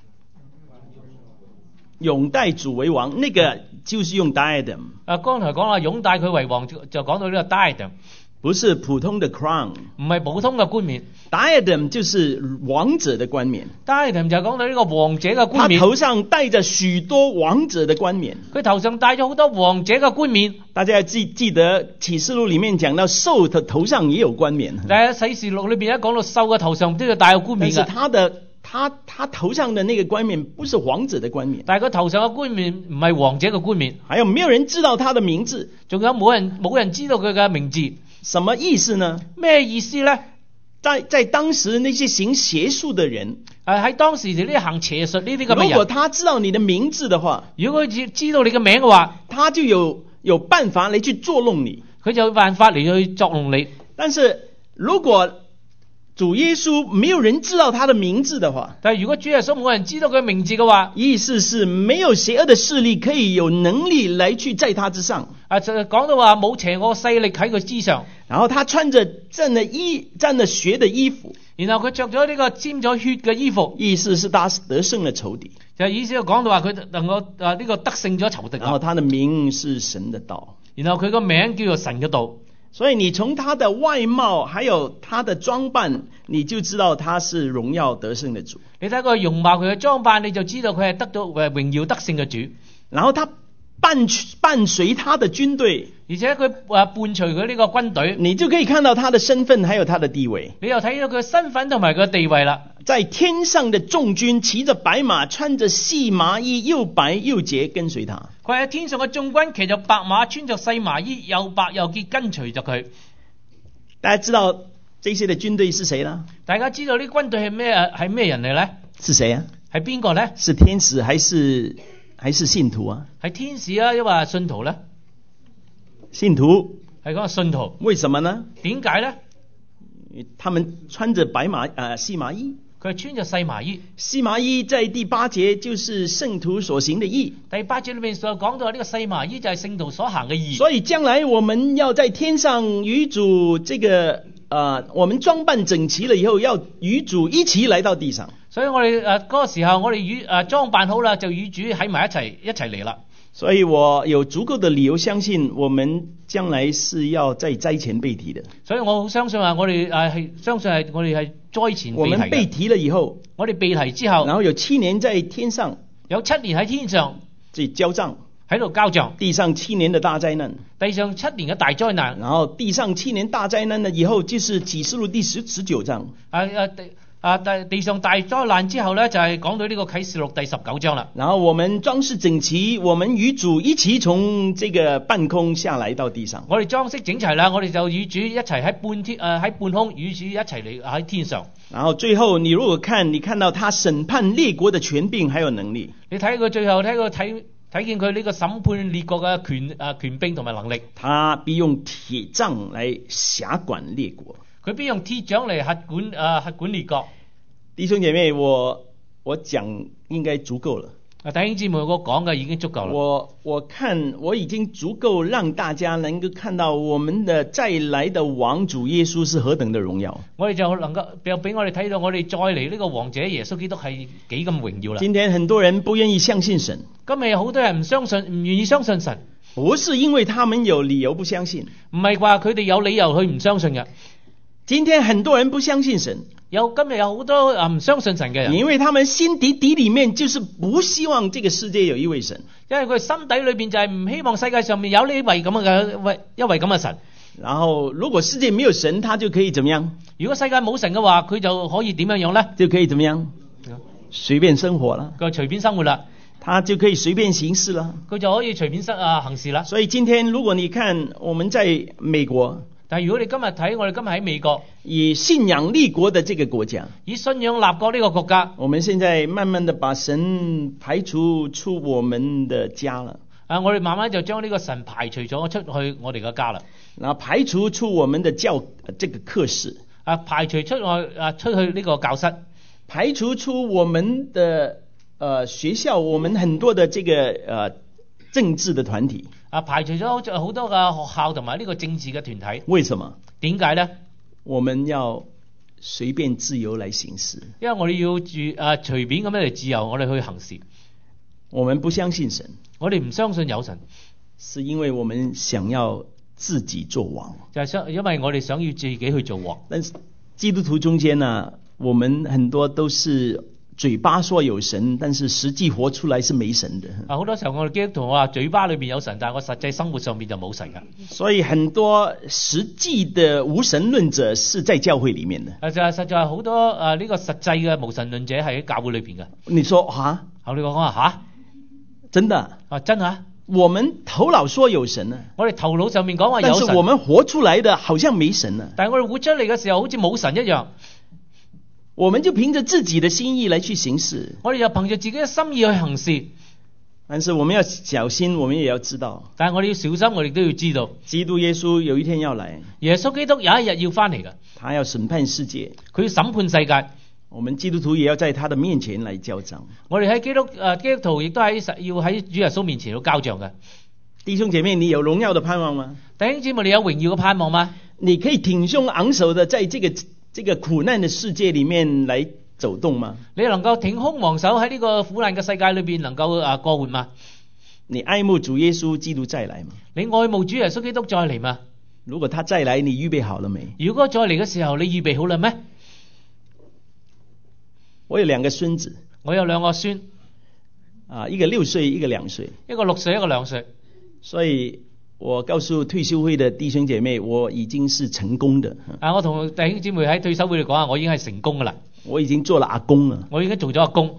A: 擁戴主為王，那個就是用 diadem。
B: 啊，剛才講啦，擁戴佢為王就就講到呢個 diadem，
A: 不是普通的 crown，
B: 唔係普通嘅冠冕。
A: diadem 就是王者的冠冕。
B: diadem 就講到呢個王者嘅冠冕。
A: 他頭上戴着許多王者的冠冕。
B: 佢頭上戴咗好多王者嘅冠冕。
A: 大家記記得啟示錄裏面講到獸的頭上也有冠冕。
B: 但係啟示錄裏邊一講到獸嘅頭上都要戴有冠冕嘅。
A: 但是他的他他頭上的那個冠冕不是王者的冠冕。
B: 但係佢頭上嘅冠冕唔係王者嘅冠冕。
A: 還有沒有人知道他的名字？
B: 仲有冇人冇人知道佢嘅名字？
A: 什麼意思呢？
B: 咩意思呢？
A: 在在當時那些行邪術的人，
B: 誒喺當時呢啲行邪術呢啲咁嘅人，
A: 如果他知道你的名字的話，
B: 如果佢知道你嘅名嘅話，
A: 他就有有辦法嚟去捉弄你，
B: 佢就有辦法嚟去捉弄你。
A: 但是如果主耶穌沒有人知道他的名字的話，
B: 但係如果主耶穌冇人知道佢名字嘅話，
A: 意思是沒有邪惡的勢力可以有能力來去在他之上。
B: 啊，就講到話冇邪惡勢力喺佢之上。
A: 然後他穿着沾了衣沾了血的衣服，
B: 然後佢着咗呢個沾咗血嘅衣服，
A: 意思是他得勝了仇敵。
B: 就意思就講到話佢能夠啊呢個得勝咗仇敵。
A: 然後他的名是神的道。
B: 然後佢個名叫做神嘅道。
A: 所以你從他的外貌還有他的裝扮，你就知道他是榮耀得勝的主。
B: 你睇佢容貌，佢嘅裝扮，你就知道佢係得到誒榮耀得勝嘅主。
A: 然後他伴伴隨他的軍隊，
B: 而且佢誒伴隨佢呢個軍隊，
A: 你就可以看到他的身份還有他的地位。
B: 你又睇到佢嘅身份同埋佢嘅地位啦。
A: 在天上的眾軍騎着白馬，穿着細麻衣，又白又潔，跟隨他。
B: 佢喺天上嘅眾軍騎着白馬，穿着細麻衣，又白又潔，跟隨着佢。
A: 大家知道這些的軍隊是誰啦？
B: 大家知道呢軍隊係咩係咩人嚟呢？
A: 是誰啊？
B: 係邊個呢？
A: 是天使還是還是信徒啊？
B: 係天使啊，抑或係信徒呢？
A: 信徒。
B: 係講信徒。
A: 為什麼呢？
B: 點解呢？
A: 他們穿着白馬呃細麻衣。
B: 佢係穿着細麻衣。
A: 細麻衣在第八節就是聖徒所行的義。
B: 第八節裏面所講到呢個細麻衣就係聖徒所行嘅義。
A: 所以將來我們要在天上與主這個呃我們裝扮整齊了以後，要與主一起來到地上。
B: 所以我哋誒嗰個時候，我哋與誒裝扮好啦，就與主喺埋一齊一齊嚟啦。
A: 所以我有足夠的理由相信，我們將來是要在災前被提的。
B: 所以我好相信啊，我哋誒係相信係我哋係災前被提嘅。
A: 我們被提了以後，
B: 我哋被提之後，
A: 然後有七年在天上，
B: 有七年喺天上，
A: 即交帳，
B: 喺度交帳。
A: 地上七年的大災難，
B: 地上七年嘅大災難。
A: 然後地上七年大災難呢以後，就是啟示錄第十十九章。
B: 啊啊啊！地地上大災難之後咧，就係講到呢個啟示錄第十九章啦。
A: 然後我們裝飾整齊，我們與主一起從這個半空下來到地上。
B: 我哋裝飾整齊啦，我哋就與主一齊喺半天誒喺半空與主一齊嚟喺天上。
A: 然後最後你如果看，你看到他審判列國的權柄還有能力。
B: 你睇佢最後睇佢睇睇見佢呢個審判列國嘅權誒、呃、權柄同埋能力。
A: 他必用鐵杖來轄管列國。
B: 佢必用鐵杖嚟轄管誒轄管列國。
A: 弟兄姐妹，我我講應該足夠了。
B: 啊，弟兄姊妹，我講嘅已經足夠啦。
A: 我我看我已經足夠讓大家能夠看到我們的再來的王主耶穌是何等的榮耀。
B: 我哋就能夠又俾我哋睇到我哋再嚟呢個王者耶穌基督係幾咁榮耀啦。
A: 今天很多人不願意相信神。
B: 今日有好多人唔相信，唔願意相信神。
A: 不是因為他們有理由不相信，
B: 唔係話佢哋有理由去唔相信嘅。
A: 今天很多人不相信神。
B: 有今日有好多啊唔相信神嘅人，
A: 因為他們心底底裏面就是不希望這個世界有一位神，
B: 因為佢心底裏邊就係唔希望世界上面有呢位咁嘅位一位咁嘅神。
A: 然後如果世界沒有神，他就可以怎麼樣？
B: 如果世界冇神嘅話，佢就可以點樣樣咧？
A: 就可以怎麼樣？隨便生活啦，
B: 佢隨便生活啦，
A: 他就可以隨便行事啦，
B: 佢就可以隨便生啊行事啦。
A: 所以今天如果你看我們在美國。
B: 但係如果你今日睇我哋今日喺美國，
A: 以信仰立國的這個國家，
B: 以信仰立國呢個國家，
A: 我們現在慢慢的把神排除出我們的家了。
B: 啊，我哋慢慢就將呢個神排除咗出去我哋嘅家啦。
A: 然後排除出我們的教這個課室，
B: 啊，排除出外啊出去呢個教室，
A: 排除出我們的呃學校，我們很多的這個呃政治的團體。
B: 啊，排除咗好多嘅學校同埋呢個政治嘅團體。
A: 為什麼？
B: 點解呢？
A: 我們要隨便自由來行事。
B: 因為我哋要住啊隨便咁樣嚟自由，我哋去行事。
A: 我們不相信神，
B: 我哋唔相信有神，
A: 是因為我們想要自己做王。
B: 就係想，因為我哋想要自己去做王。
A: 但是基督徒中間呢，我們很多都是嘴巴說有神，但是實際活出來是沒神的。
B: 啊，好多時候我哋基督徒話嘴巴裏邊有神，但係我實際生活上面就冇神噶。
A: 所以很多實際的無神論者是在教會裏面的。
B: 啊，就係實在係好多啊呢個實際嘅無神論者係喺教會裏邊嘅。
A: 你說吓？
B: 我哋講話吓，真的啊真啊？
A: 我們頭腦說有神啊，
B: 我哋頭腦上面講話有神，
A: 但是我們活出來的好像沒神啊。
B: 但係我哋活出嚟嘅時候好似冇神一樣。
A: 我們就憑着自己的心意來去行事，
B: 我哋就憑着自己嘅心意去行事。
A: 但是我們要小心，我們也要知道，
B: 但係我哋要小心，我哋都要知道，
A: 基督耶穌有一天要來，
B: 耶穌基督有一日要翻嚟嘅，
A: 他要審判世界，
B: 佢要審判世界。
A: 我們基督徒也要在他的面前來交賬。
B: 我哋喺基督誒、呃、基督徒亦都喺要喺主耶穌面前要交賬嘅。
A: 弟兄姐妹，你有榮耀的盼望嗎？
B: 弟兄姊妹，你有榮耀嘅盼望嗎？
A: 你可以挺胸昂首的在這個這個苦難的世界裏面來走動嗎？
B: 你能夠挺胸昂首喺呢個苦難嘅世界裏邊能夠啊過活嗎？
A: 你愛慕主耶穌基督再來嗎？
B: 你愛慕主耶穌基督再嚟嘛？
A: 如果他再來，你預備好了沒？
B: 如果再嚟嘅時候，你預備好啦咩？
A: 我有兩個孫子，
B: 我有兩個孫，
A: 啊，一個六歲，一個兩歲，
B: 一個六歲，一個兩歲。
A: 所以我告訴退休會的弟兄姐妹，我已經是成功的。
B: 啊，我同弟兄姊妹喺退休會度講啊，我已經係成功噶啦，
A: 我已經做了阿公了。
B: 我已經做咗阿公。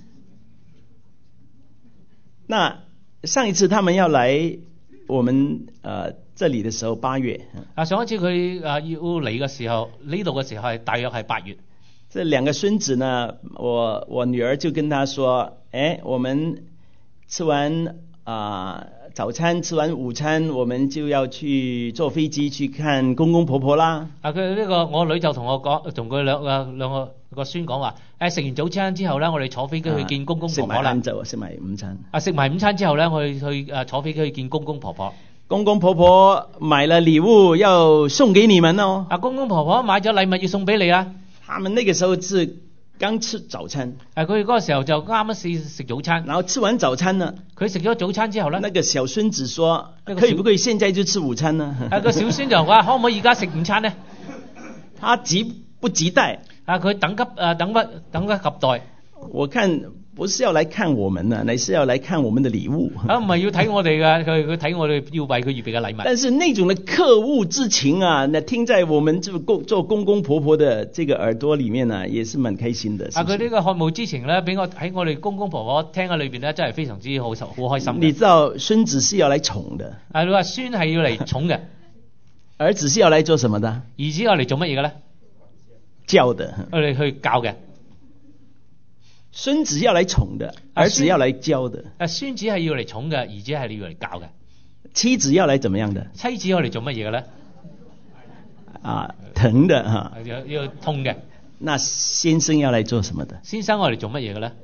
A: 那上一次他們要來我們呃這裡的時候，八月。
B: 啊，上一次佢啊要嚟嘅時候，呢度嘅時候係大約係八月。
A: 這兩個孫子呢，我我女兒就跟他說：誒，我們吃完啊、呃、早餐，吃完午餐，我們就要去坐飛機去看公公婆婆啦。
B: 啊，佢呢個我女就同我講，同佢兩個兩個個孫講話：誒，食完早餐之後咧，我哋坐飛機去見公公婆婆啦。食埋晏晝，食埋午餐。啊，食埋午餐之後咧，我哋去誒坐飛機去見公公婆婆。
A: 公公婆婆買了禮物要送給你們哦。
B: 啊，公公婆婆買咗禮物要送俾你啦。
A: 他們那個時候是剛吃早餐，
B: 誒佢嗰個時候就啱啱試食早餐，
A: 然後吃完早餐呢，
B: 佢食咗早餐之後咧，
A: 那個小孫子說：可以不可以現在就吃午餐呢？
B: 啊，個小孫就話：可唔可以而家食午餐呢？
A: 他急不及待，
B: 啊佢等急誒等不等不及待。
A: 我看不是要來看我們呢，乃是要來看我們的禮物。
B: 啊，唔係要睇我哋嘅，佢佢睇我哋要為佢預備嘅禮物。
A: 但是那種的客戶之情啊，那聽在我們就公做公公婆婆的這個耳朵裏面呢，也是蠻開心的。啊，
B: 佢呢個渴慕之情咧，俾我喺我哋公公婆婆聽喺裏邊咧，真係非常之好受，好開心。
A: 你知道孫子是要來寵的，
B: 啊，你話孫係要嚟寵嘅，
A: 兒子是要來做什麼的？
B: 兒子要嚟做乜嘢嘅咧？
A: 教的，
B: 我哋去教嘅。
A: 孫子要來寵的，兒子要來教的。
B: 啊，孫子係要嚟寵嘅，兒子係要嚟教嘅。
A: 妻子要來怎麼樣的？
B: 妻子要嚟做乜嘢嘅咧？
A: 啊，疼的哈，
B: 要要痛嘅。
A: 那先生要來做什麼的？
B: 先生要嚟做乜嘢嘅咧？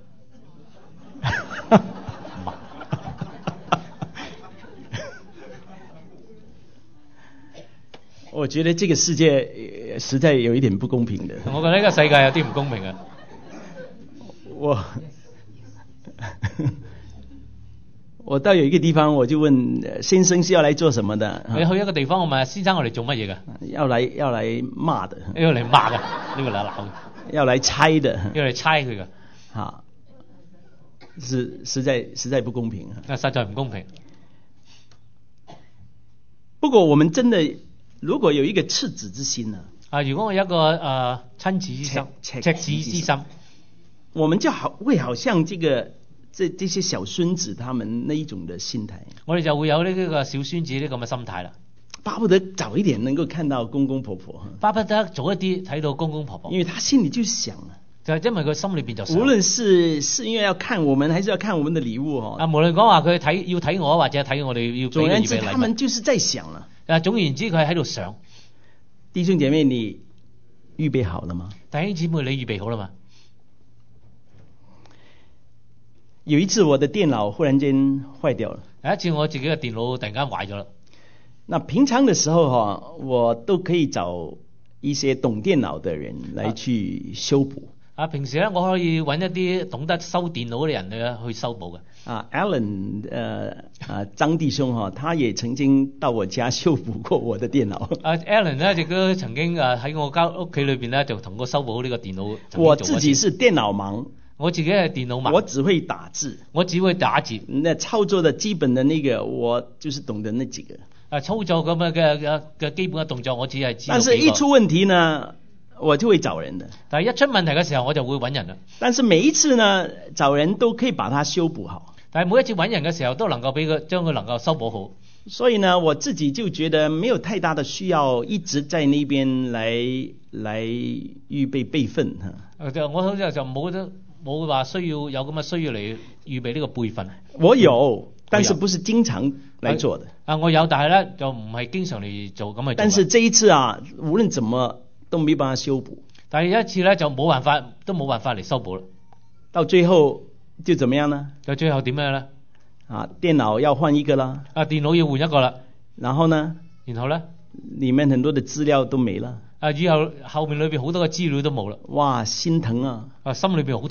A: 我覺得這個世界實在有一點不公平的。
B: 我覺得呢個世界有啲唔公平啊。
A: 我我到有一個地方，我就問先生是要來做什麼的？
B: 你去一個地方，我問先生我嚟做乜嘢嘅？
A: 要來要來罵的，
B: 要嚟罵嘅，呢個嚟鬧嘅，
A: 要來猜的，
B: 要嚟猜佢嘅。
A: 啊，是實在實在不公平啊！
B: 實在唔公平。
A: 不過我們真的如果有一個赤子之心呢？
B: 啊，如果我有一個誒親子之心、赤子之心。
A: 我們就好會好像這個這這些小孫子他們那一種的心態，
B: 我哋就會有呢個小孫子呢咁嘅心態啦。
A: 巴不得早一點能夠看到公公婆婆，
B: 巴不得早一啲睇到公公婆婆，
A: 因為他心裏就想啊，
B: 就係因為佢心裏邊就想，
A: 無論是是因為要看我們，還是要看我們的禮物哦。
B: 啊，無論講話佢睇要睇我，或者睇我哋要俾佢預備禮物。總言之，
A: 他們就是在想啦。
B: 啊，總言之，佢喺度想。
A: 弟兄姐妹，你預備好了嗎？
B: 弟兄姊妹，你預備好了嘛？
A: 有一次我的電腦忽然間壞掉了。
B: 有一次我自己嘅電腦突然間壞咗啦。
A: 那平常的時候哈，我都可以找一些懂電腦的人來去修補。
B: 啊，平時咧我可以揾一啲懂得修電腦嘅人咧去修補嘅。啊
A: ，Alan，呃啊張弟兄哈，他也曾經到我家修補過我的電腦。
B: 啊 ，Alan 咧亦都曾經啊喺我間屋企裏邊咧就同我修補呢個電腦。
A: 我自己是電腦盲。
B: 我自己係電腦盲，
A: 我只會打字，
B: 我只會打字。
A: 那操作的基本的那個，我就是懂得那幾個。
B: 啊，操作咁嘅嘅嘅基本嘅動作，我只係知道幾個。
A: 但是一出問題呢，我就會找人的。
B: 但係一出問題嘅時候，我就會揾人啦。
A: 但是每一次呢，找人都可以把它修補好。
B: 但係每一次揾人嘅時候，都能夠俾佢將佢能夠修補好。
A: 所以呢，我自己就覺得沒有太大的需要一直在那邊來來預備備份哈。
B: 就我好似就冇得。冇話需要有咁嘅需要嚟預備呢個輩份。
A: 我有，但是不是經常來做的。
B: 啊，我有，但係咧就唔係經常嚟做咁嘅。
A: 但是這一次啊，無論怎麼都沒辦法修補。
B: 但係一次咧就冇辦法，都冇辦法嚟修補啦。
A: 到最後就怎麼樣呢？
B: 到最後點樣咧？
A: 啊，電腦要換一個啦。
B: 啊，電腦要換一個啦。
A: 然後呢？
B: 然後咧？
A: 裏面很多的資料都沒了。
B: 啊！以後後面裏邊好多嘅資料都冇啦。
A: 哇，心疼啊！
B: 啊，心裏邊好痛啦。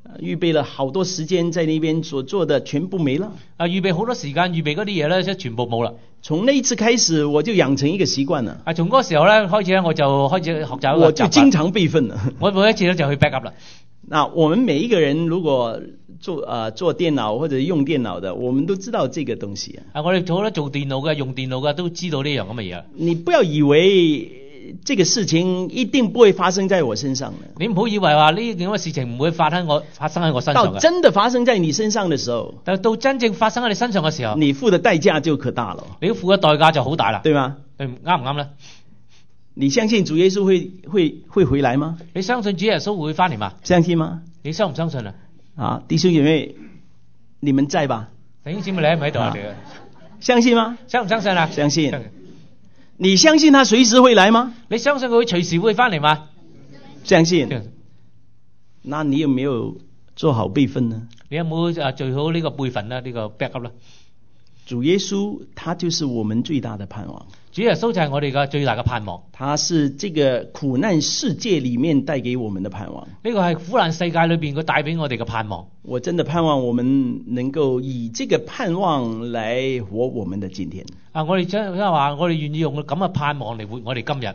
A: 預備了好多時間在那邊所做的全部沒了。
B: 啊，預備好多時間，預備嗰啲嘢咧，即係全部冇啦。
A: 從那一次開始，我就養成一個習慣了。
B: 啊，從嗰個時候咧開始咧，我就開始學習一個習慣。
A: 我就經常備份了。
B: 我每一次咧就去 back up 啦。
A: 那我們每一個人如果做啊、呃、做電腦或者用電腦的，我們都知道這個東西。啊，
B: 我哋做咧做電腦嘅、用電腦嘅都知道呢樣咁嘅嘢。
A: 你不要以為這個事情一定不會發生在我身上的。
B: 你唔好以為話呢件咁嘅事情唔會發生我發生喺我身上嘅。
A: 到真的發生在你身上的時候，
B: 但到真正發生喺你身上嘅時候，
A: 你付的代價就可大了。
B: 你要付嘅代價就好大啦，
A: 對嗎？
B: 對，啱唔啱咧？
A: 你相信主耶穌會會會回來嗎？
B: 你相信主耶穌會翻嚟嗎？
A: 相信嗎？
B: 你相唔相信啊？
A: 啊，弟兄姐妹，你們在吧？
B: 弟兄姊妹，你喺唔喺度啊？
A: 相信嗎？
B: 相唔相信啊？
A: 相信。你相信他隨時會來嗎？
B: 你相信佢會隨時會翻嚟嗎？
A: 相信。那你有沒有做好備份呢？
B: 你有冇啊做好呢個備份啦？呢個 backup 啦？
A: 主耶穌他就是我們最大的盼望。
B: 主耶穌就係我哋嘅最大嘅盼望。
A: 他是這個苦難世界裏面帶給我們的盼望。
B: 呢個係苦難世界裏邊佢帶俾我哋嘅盼望。
A: 我真的盼望我們能夠以這個盼望來活我們的今天。
B: 啊，我哋真係話，我哋願意用咁嘅盼望嚟活我哋今日。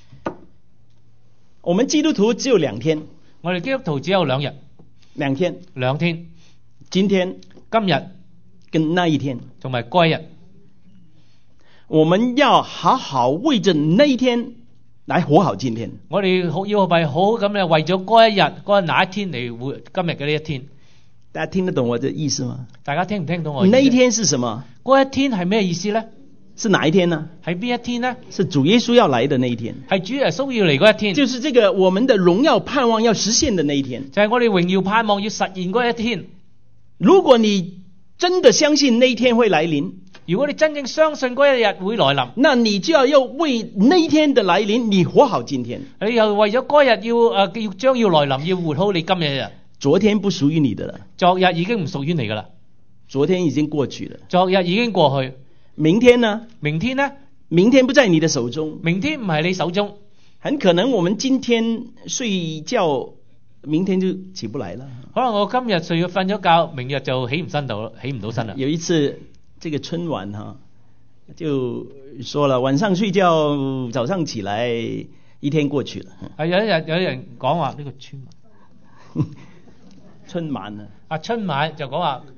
A: 我們基督徒只有兩天。
B: 我哋基督徒只有兩日。
A: 兩天。
B: 兩天。
A: 今天、
B: 今日
A: 跟那一天，
B: 同埋嗰一日。
A: 我們要好好為着那一天來活好今天。
B: 我哋好要為好咁咧，為咗嗰一日嗰哪一天嚟活今日嘅呢一天。
A: 大家聽得懂我的意思嗎？
B: 大家聽唔聽懂我意思？
A: 那一天是什麼？
B: 嗰一天係咩意思咧？
A: 是哪一天呢？
B: 係邊一天呢？
A: 是主耶穌要來的那一天。
B: 係主耶穌要嚟嗰一天。就是
A: 這個我們的榮耀盼望要實現的那一天。
B: 就係我哋榮耀盼望要實現嗰一天。
A: 如果你真的相信那一天會來臨，
B: 如果你真正相信嗰一日會來臨，
A: 那你就要要為那一天的來臨，你活好今天。
B: 你又為咗嗰日要誒要將要來臨，要活好你今日嘅日。
A: 昨天不屬於你的了，
B: 昨日已經唔屬於你噶啦，
A: 昨天已經過去了。
B: 昨日已經過去，
A: 明天呢？
B: 明天呢？
A: 明天不在你的手中，
B: 明天唔係你手中，
A: 很可能我們今天睡覺，明天就起不來了。
B: 可能我今日睡咗瞓咗覺，明日就起唔身到，起唔到身啦。
A: 有一次，這個春晚哈，就說了晚上睡覺，早上起來，一天過去了。
B: 係有一日有人講話呢個春晚，
A: 春晚啊，
B: 啊春晚就講話，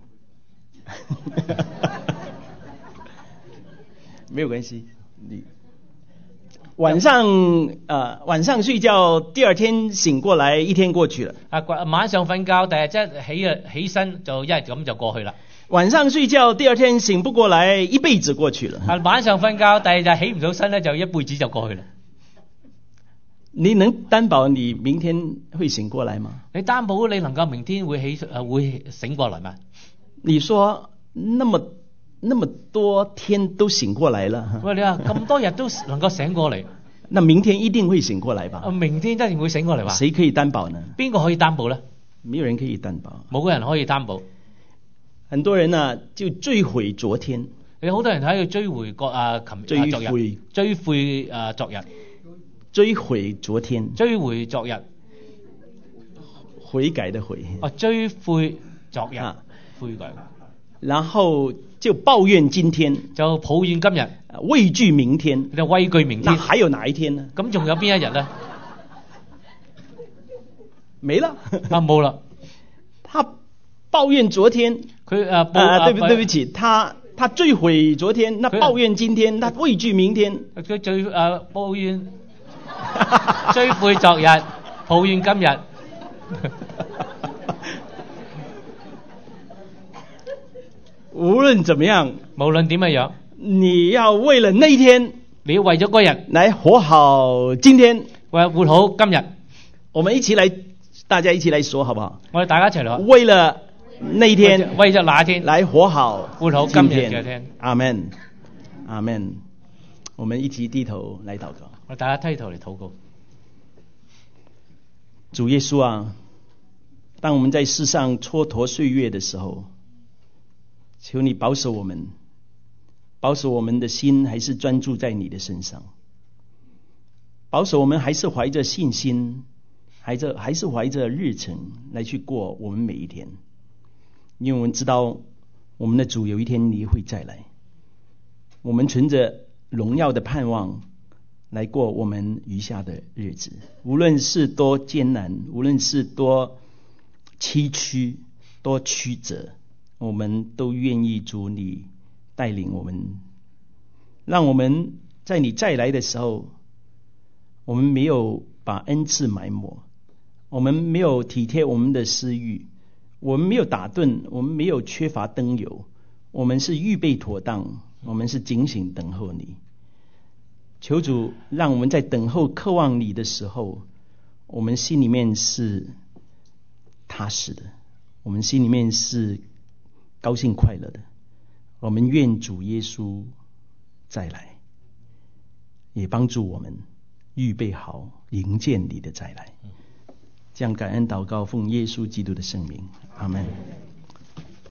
A: 沒有關係，你晚上啊、呃、晚上睡覺，第二天醒過來，一天過去了。啊
B: 晚上瞓覺，第二日即係起啊起身就一日咁就過去啦。
A: 晚上睡覺，第二天醒不過來，一輩子過去了。
B: 啊晚上瞓覺，第二日起唔到身咧，就一輩子就過去啦。
A: 你能擔保你明天會醒過來嗎？
B: 你擔保你能夠明天會起誒會醒過來嗎？
A: 你說那麼那麼多天都醒過來了，
B: 喂，你話咁多日都能夠醒過嚟，
A: 那明天一定會醒過來吧？
B: 啊，明天一定會醒過嚟吧？
A: 誰可以擔保呢？
B: 邊個可以擔保呢？
A: 沒有人可以擔保，
B: 冇個人可以擔保。
A: 很多人呢就追悔昨天，
B: 有好多人喺度追悔過啊，琴
A: 追悔
B: 追悔誒昨日，
A: 追悔昨天，
B: 追悔昨日，
A: 悔改的悔。
B: 哦，追悔昨日，啊、悔改。
A: 然後就抱怨今天，
B: 就抱怨今日，
A: 畏懼明天，
B: 就畏懼明天。
A: 那還有哪一天呢？
B: 咁仲有邊一日呢？
A: 沒了
B: 啊，冇啦。
A: 他抱怨昨天，
B: 佢誒，
A: 啊，對不對不起，他他追悔昨天，那抱怨今天，他畏懼明天。
B: 佢最誒抱怨，追悔昨日，抱怨今日。
A: 無論怎麼樣，
B: 無論點樣，
A: 你要為了那一天，
B: 你要為咗嗰日
A: 來活好今天，
B: 為活好今日。
A: 我們一起來，大家一起來說，好不好？
B: 我哋大家一齊嚟，
A: 為了那一天，
B: 為咗那一天，
A: 來活好
B: 活好今日嘅天。
A: 阿門，阿門。我們一起低頭來禱告。
B: 我哋大家低頭嚟禱告。
A: 主耶穌啊，當我們在世上蹉跎歲月的時候，求你保守我們，保守我們的心還是專注在你的身上，保守我們還是懷着信心， 还着还是怀着热忱来去过我们每一天，因为我们知道我们的主有一天你会再来，我们存着荣耀的盼望来过我们余下的日子，无论是多艰难，无论是多崎岖多曲折，我们都愿意主你带领我们，让我们在你再来的时候，我们没有把恩赐埋没，我们没有体贴我们的私欲，我们没有打盹，我们没有缺乏灯油，我们是预备妥当，我们是警醒等候你。求主让我们在等候渴望你的时候，我们心里面是踏实的，我们心里面是高兴快乐的。我们愿主耶稣再来，也帮助我们预备好迎接你的再来。这样感恩祷告，奉耶稣基督的圣名，阿们。